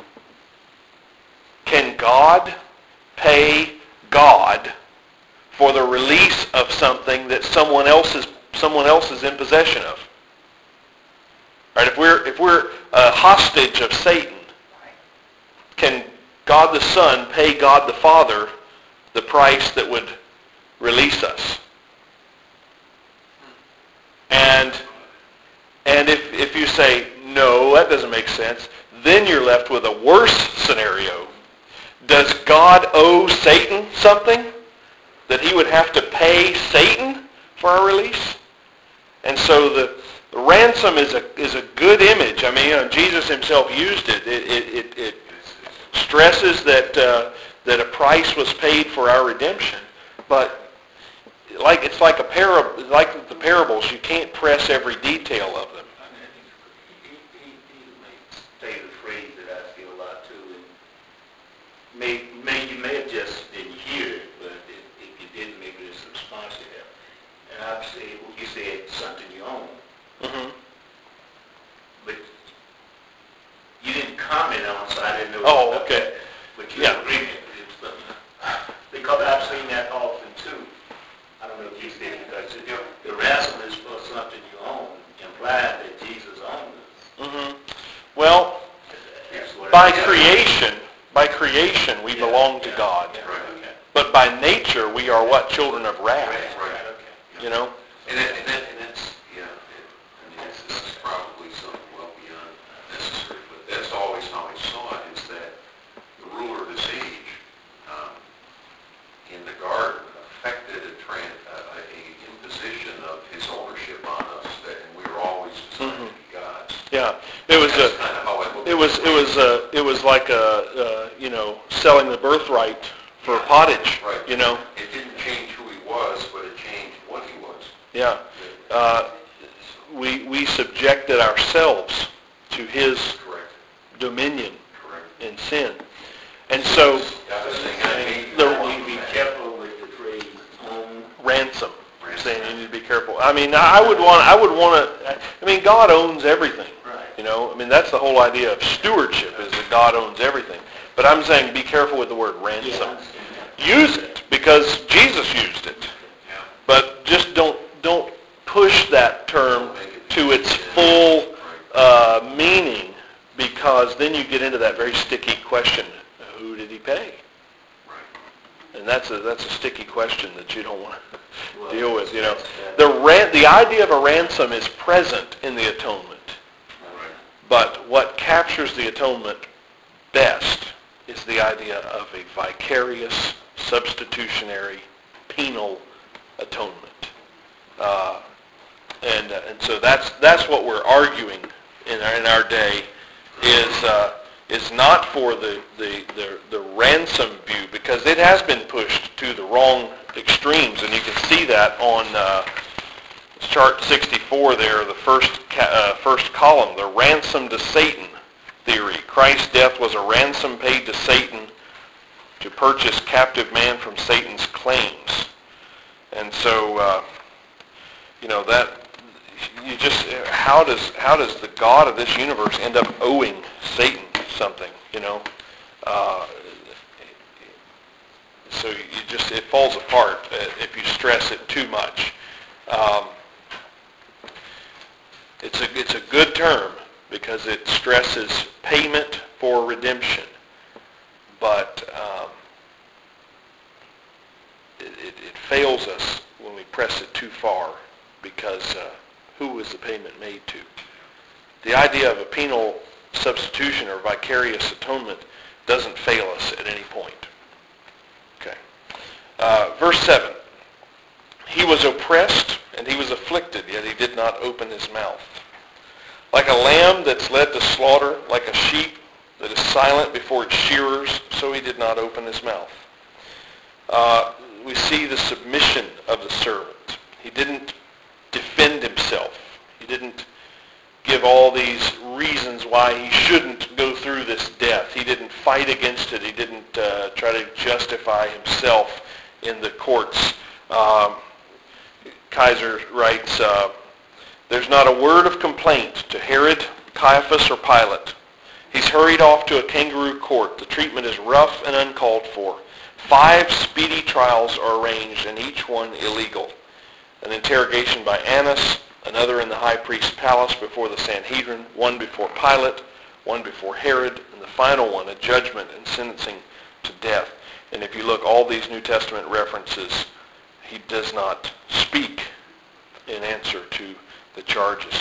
Can God pay God for the release of something that someone else is in possession of? Right? If we're a hostage of Satan, can God the Son pay God the Father the price that would release us? And if you say, no, that doesn't make sense, then you're left with a worse scenario. Does God owe Satan something? That he would have to pay Satan for our release? And so the ransom is a good image. I mean, Jesus himself used it. It stresses that a price was paid for our redemption, but it's like a parable, like the parables. You can't press every detail of them. He stated a phrase that I feel a lot too, and you may have just didn't hear creation, we belong to God. But by nature, we are what? Children of wrath. You know? And that's, this is probably something well beyond necessary, but that's always how I saw it, is that the ruler of this age, in the garden, affected a imposition of his ownership on us, and we were always designed to be God's. Yeah, it was That's kind of how I look it was like selling the birthright for pottage. Right. You know. It didn't change who he was, but it changed what he was. Yeah. We subjected ourselves to his dominion in sin, and so you need to be careful with the phrase ransom. Saying you need to be careful. I mean, I would want to. I mean, God owns everything. Right. You know, I mean, that's the whole idea of stewardship, is that God owns everything. But I'm saying be careful with the word ransom. Use it because Jesus used it. But just don't push that term to its full meaning, because then you get into that very sticky question: who did he pay? And that's a sticky question that you don't want to deal with. You know, the idea of a ransom is present in the atonement, but what captures the atonement best is the idea of a vicarious, substitutionary, penal atonement. And so that's what we're arguing in our day, is not for the ransom view, because it has been pushed to the wrong extremes, and you can see that on chart 64 there, the first column, the ransom to Satan theory. Christ's death was a ransom paid to Satan to purchase captive man from Satan's claims. And so, that you just, how does the God of this universe end up owing Satan something? So it falls apart if you stress it too much. It's a good term because it stresses payment for redemption, but it fails us when we press it too far, because who was the payment made to? The idea of a penal substitution or vicarious atonement doesn't fail us at any point. Okay. Verse 7. He was oppressed and he was afflicted, yet he did not open his mouth. Like a lamb that's led to slaughter, like a sheep that is silent before its shearers, so he did not open his mouth. We see the submission of the servant. He didn't defend himself. He didn't give all these reasons why he shouldn't go through this death. He didn't fight against it. He didn't try to justify himself in the courts. Kaiser writes, there's not a word of complaint to Herod, Caiaphas, or Pilate. He's hurried off to a kangaroo court. The treatment is rough and uncalled for. 5 speedy trials are arranged, and each one illegal. An interrogation by Annas, another in the high priest's palace before the Sanhedrin, one before Pilate, one before Herod, and the final one, a judgment and sentencing to death. And if you look, all these New Testament references, he does not speak in answer to the charges.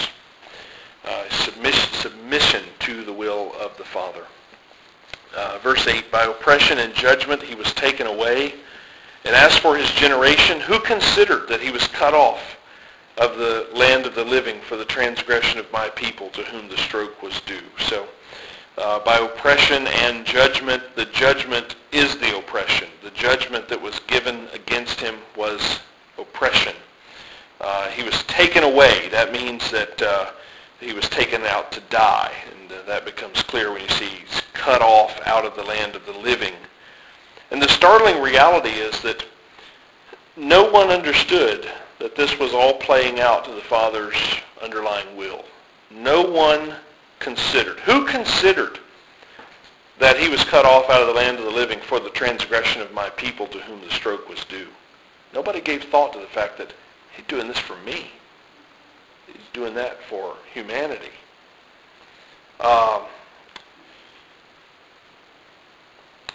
Submission to the will of the Father. Verse 8, by oppression and judgment he was taken away. And as for his generation, who considered that he was cut off of the land of the living for the transgression of my people, to whom the stroke was due? So, by oppression and judgment, the judgment is the oppression. The judgment that was given against him was oppression. He was taken away. That means that he was taken out to die. And that becomes clear when you see he's cut off out of the land of the living. And the startling reality is that no one understood that this was all playing out to the Father's underlying will. No one considered. Who considered that he was cut off out of the land of the living for the transgression of my people, to whom the stroke was due? Nobody gave thought to the fact that he's doing this for me. He's doing that for humanity.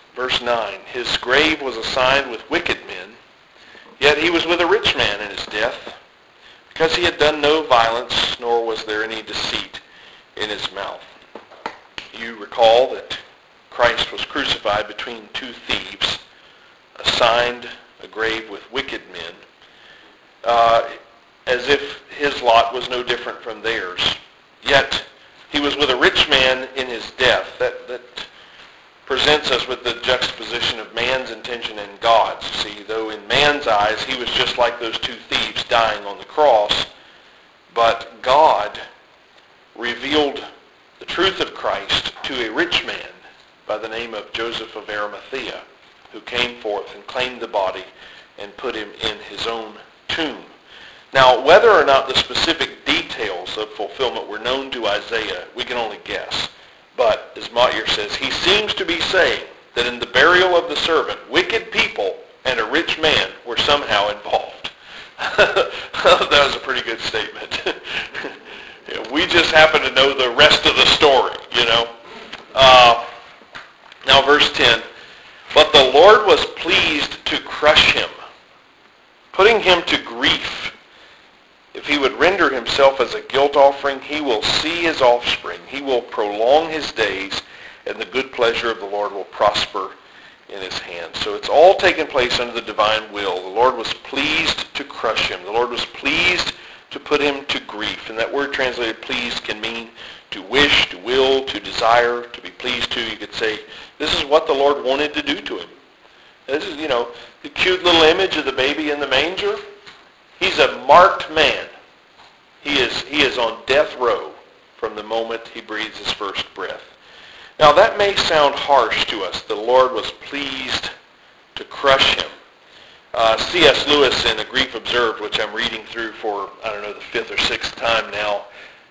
Verse 9, his grave was assigned with wicked men, yet he was with a rich man in his death, because he had done no violence, nor was there any deceit in his mouth. You recall that Christ was crucified between two thieves, assigned a grave with wicked men, as if his lot was no different from theirs. Yet he was with a rich man in his death. That presents us with the juxtaposition of man's intention and God's. See, though in man's eyes he was just like those two thieves dying on the cross, but God revealed the truth of Christ to a rich man by the name of Joseph of Arimathea, who came forth and claimed the body and put him in his own tomb. Now, whether or not the specific details of fulfillment were known to Isaiah, we can only guess. But, as Motyer says, he seems to be saying that in the burial of the servant, wicked people and a rich man were somehow involved. That was a pretty good statement. We just happen to know the rest of the story, you know. Now, verse 10, but the Lord was pleased to crush him, putting him to grief. If he would render himself as a guilt offering, he will see his offspring. He will prolong his days, and the good pleasure of the Lord will prosper in his hand. So it's all taken place under the divine will. The Lord was pleased to crush him. The Lord was pleased to put him to grief. And that word translated pleased can mean to wish, to will, to desire, to be pleased to. You could say, this is what the Lord wanted to do to him. This is, the cute little image of the baby in the manger. He's a marked man. He is on death row from the moment he breathes his first breath. Now that may sound harsh to us. The Lord was pleased to crush him. C.S. Lewis in A Grief Observed, which I'm reading through for, the fifth or sixth time now,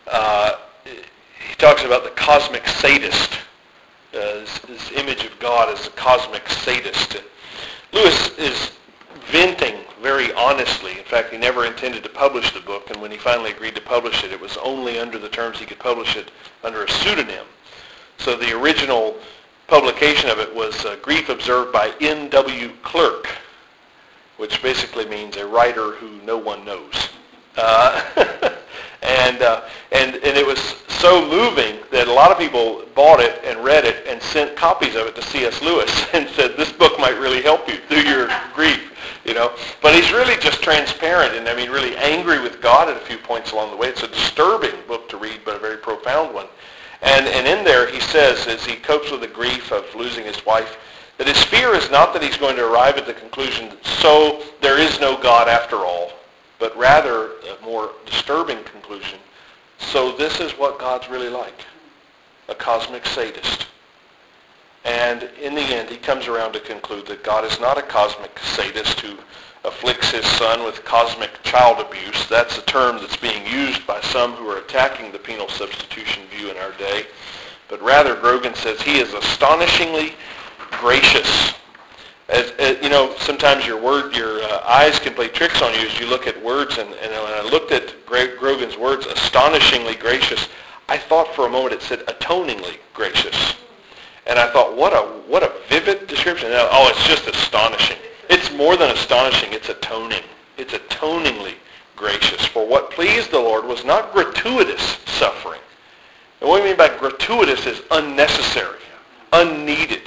he talks about the cosmic sadist, this image of God as a cosmic sadist. And Lewis is venting very honestly. In fact, he never intended to publish the book, and when he finally agreed to publish it, it was only under the terms he could publish it under a pseudonym. So the original publication of it was Grief Observed by N.W. Clerk, which basically means a writer who no one knows. And it was so moving that a lot of people bought it and read it and sent copies of it to C.S. Lewis and said, this book might really help you through your grief, But he's really just transparent and, really angry with God at a few points along the way. It's a disturbing book to read, but a very profound one. And in there he says, as he copes with the grief of losing his wife, that his fear is not that he's going to arrive at the conclusion that so there is no God after all, but rather a more disturbing conclusion. So this is what God's really like, a cosmic sadist. And in the end, he comes around to conclude that God is not a cosmic sadist who afflicts his son with cosmic child abuse. That's a term that's being used by some who are attacking the penal substitution view in our day. But rather, Grogan says he is astonishingly gracious. As sometimes your eyes can play tricks on you as you look at words. And when I looked at Grogan's words, astonishingly gracious, I thought for a moment it said atoningly gracious. And I thought, what a vivid description. Oh, it's just astonishing. It's more than astonishing. It's atoning. It's atoningly gracious. For what pleased the Lord was not gratuitous suffering. And what we mean by gratuitous is unnecessary, unneeded.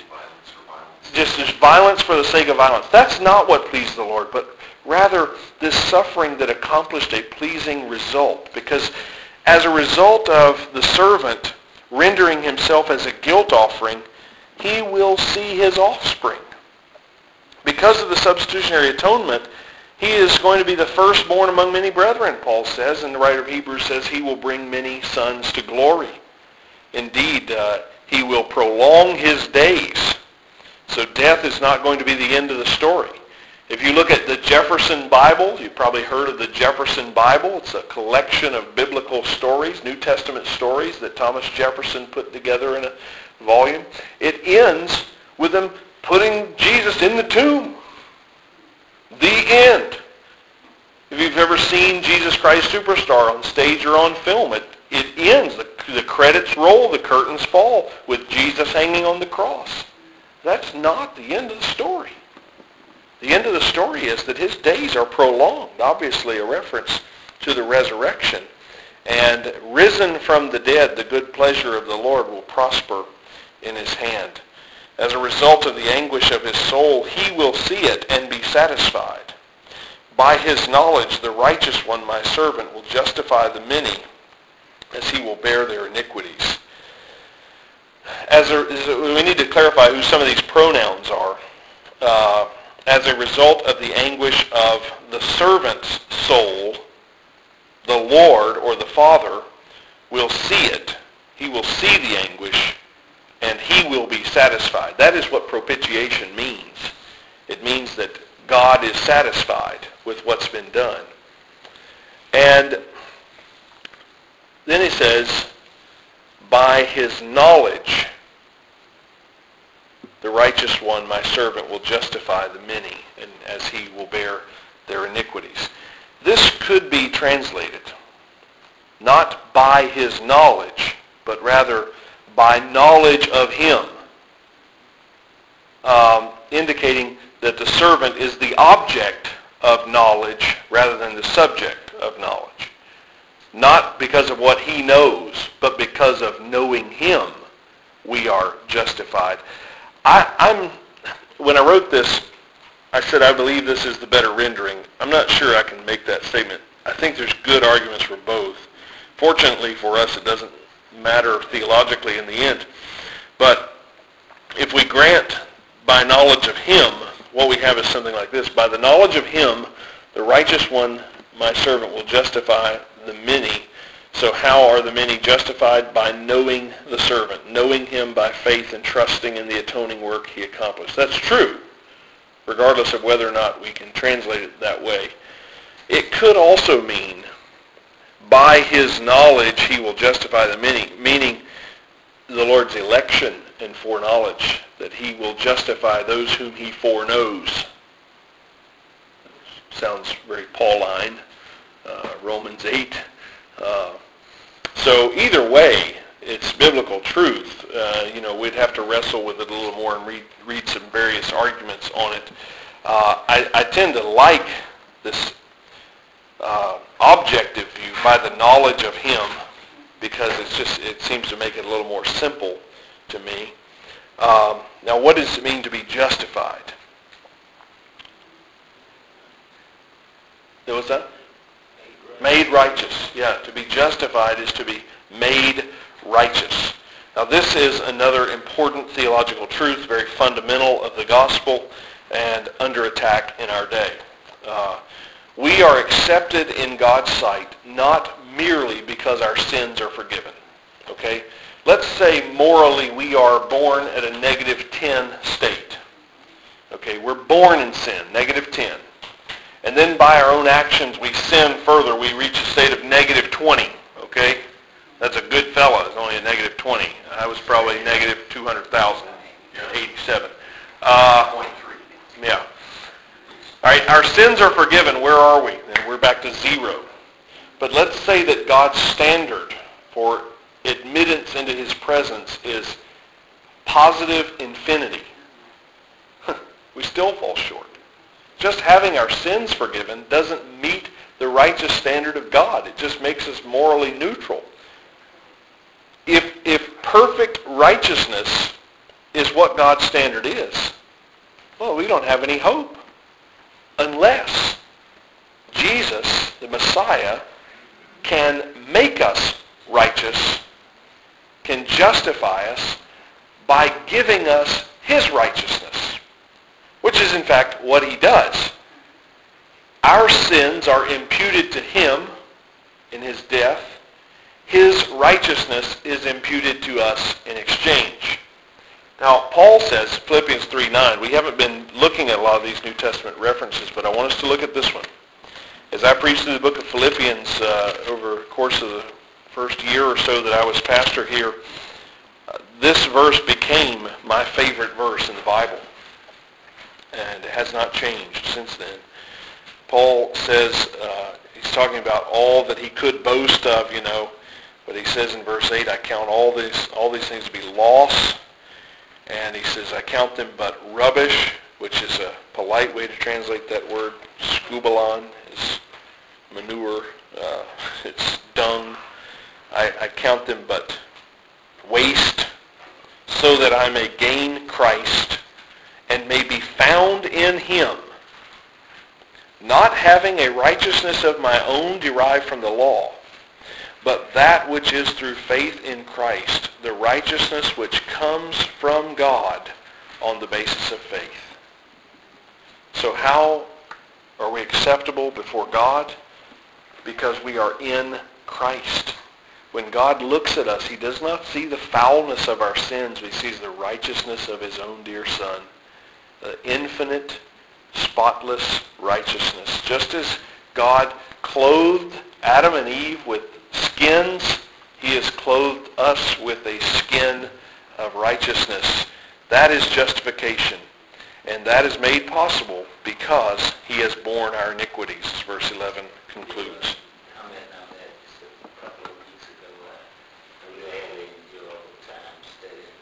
Just violence for the sake of violence. That's not what pleased the Lord, but rather this suffering that accomplished a pleasing result. Because as a result of the servant rendering himself as a guilt offering, he will see his offspring. Because of the substitutionary atonement, he is going to be the firstborn among many brethren, Paul says, and the writer of Hebrews says he will bring many sons to glory. Indeed, he will prolong his days. So death is not going to be the end of the story. If you look at the Jefferson Bible, you've probably heard of the Jefferson Bible. It's a collection of biblical stories, New Testament stories that Thomas Jefferson put together in a volume. It ends with them putting Jesus in the tomb. The end. If you've ever seen Jesus Christ Superstar on stage or on film, it ends. The credits roll, the curtains fall with Jesus hanging on the cross. That's not the end of the story. The end of the story is that his days are prolonged, obviously a reference to the resurrection. And risen from the dead, the good pleasure of the Lord will prosper in his hand. As a result of the anguish of his soul, he will see it and be satisfied. By his knowledge, the righteous one, my servant, will justify the many, as he will bear their iniquities. We need to clarify who some of these pronouns are. As a result of the anguish of the servant's soul, the Lord or the Father will see it. He will see the anguish, and he will be satisfied. That is what propitiation means. It means that God is satisfied with what's been done. And then he says, by his knowledge, the righteous one, my servant, will justify the many, and as he will bear their iniquities. This could be translated, not by his knowledge, but rather by knowledge of him, indicating that the servant is the object of knowledge rather than the subject of knowledge. Not because of what he knows, but because of knowing him, we are justified. When I wrote this, I said I believe this is the better rendering. I'm not sure I can make that statement. I think there's good arguments for both. Fortunately for us, it doesn't matter theologically in the end. But if we grant by knowledge of him, what we have is something like this. By the knowledge of him, the righteous one, my servant, will justify the many. So how are the many justified? By knowing the servant, knowing him by faith and trusting in the atoning work he accomplished. That's true, regardless of whether or not we can translate it that way. It could also mean, by his knowledge he will justify the many, meaning the Lord's election and foreknowledge, that he will justify those whom he foreknows. Sounds very Pauline, Romans 8. So either way, it's biblical truth. We'd have to wrestle with it a little more and read some various arguments on it. I tend to like this objective view, by the knowledge of him, because it seems to make it a little more simple to me. Now, what does it mean to be justified? What's that? Made righteous. Yeah, to be justified is to be made righteous. Now, this is another important theological truth, very fundamental of the gospel, and under attack in our day. We are accepted in God's sight not merely because our sins are forgiven. Okay? Let's say morally we are born at a negative 10 state. Okay, we're born in sin, negative 10. And then by our own actions we sin further. We reach a state of negative 20. Okay? That's a good fella. It's only a negative 20. I was probably negative 200,000, 87. Yeah. All right, our sins are forgiven. Where are we? And we're back to 0. But let's say that God's standard for admittance into his presence is positive infinity. We still fall short. Just having our sins forgiven doesn't meet the righteous standard of God. It just makes us morally neutral. If perfect righteousness is what God's standard is, well, we don't have any hope unless Jesus, the Messiah, can make us righteous, can justify us by giving us his righteousness, which is in fact what he does. Our sins are imputed to him in his death. His righteousness is imputed to us in exchange. Now, Paul says, Philippians 3:9, we haven't been looking at a lot of these New Testament references, but I want us to look at this one. As I preached through the book of Philippians over the course of the first year or so that I was pastor here, this verse became my favorite verse in the Bible, and it has not changed since then. Paul says, he's talking about all that he could boast of, but he says in verse 8, I count all these things to be loss, And he says, I count them but rubbish, which is a polite way to translate that word. Skubalon is manure. It's dung. I count them but waste, so that I may gain Christ and may be found in him, not having a righteousness of my own derived from the law, but that which is through faith in Christ, the righteousness which comes from God on the basis of faith. So how are we acceptable before God? Because we are in Christ. When God looks at us, he does not see the foulness of our sins, but he sees the righteousness of his own dear Son. The infinite, spotless righteousness. Just as God clothed Adam and Eve with skins, he has clothed us with a skin of righteousness. That is justification. And that is made possible because he has borne our iniquities, as verse 11 concludes. Comment on that. Just a couple of weeks ago, I really had an enjoyable time studying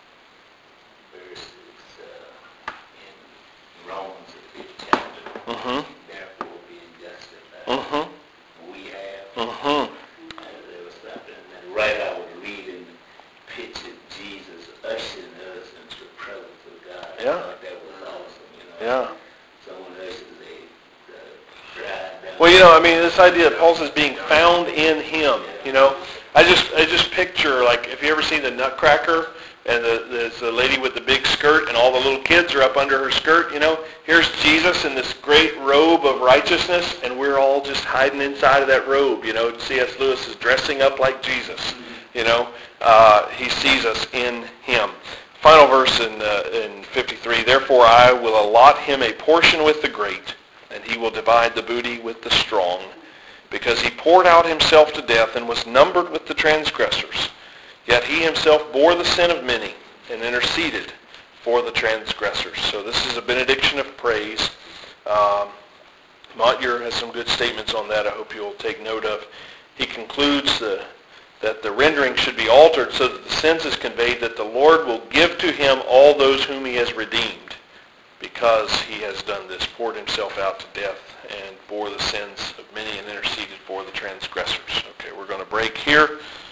verses in Romans, the 5th chapter. Therefore, being justified, we have. There was something that right I was reading, pictured Jesus ushering us into the presence of God. Yeah. I thought that was awesome. Yeah. Someone ushers a bride down. Well, I mean, this idea that Paul says being found in him, I just picture, like, if you ever seen the Nutcracker, and there's the lady with the big skirt, and all the little kids are up under her skirt, here's Jesus in this great robe of righteousness, and we're all just hiding inside of that robe, C.S. Lewis is dressing up like Jesus, he sees us in him. Final verse in 53, therefore I will allot him a portion with the great, and he will divide the booty with the strong, because he poured out himself to death and was numbered with the transgressors. Yet he himself bore the sin of many and interceded for the transgressors. So this is a benediction of praise. Montyer has some good statements on that I hope you'll take note of. He concludes that the rendering should be altered so that the sense is conveyed that the Lord will give to him all those whom he has redeemed, because he has done this, poured himself out to death and bore the sins of many and interceded for the transgressors. Okay, we're going to break here.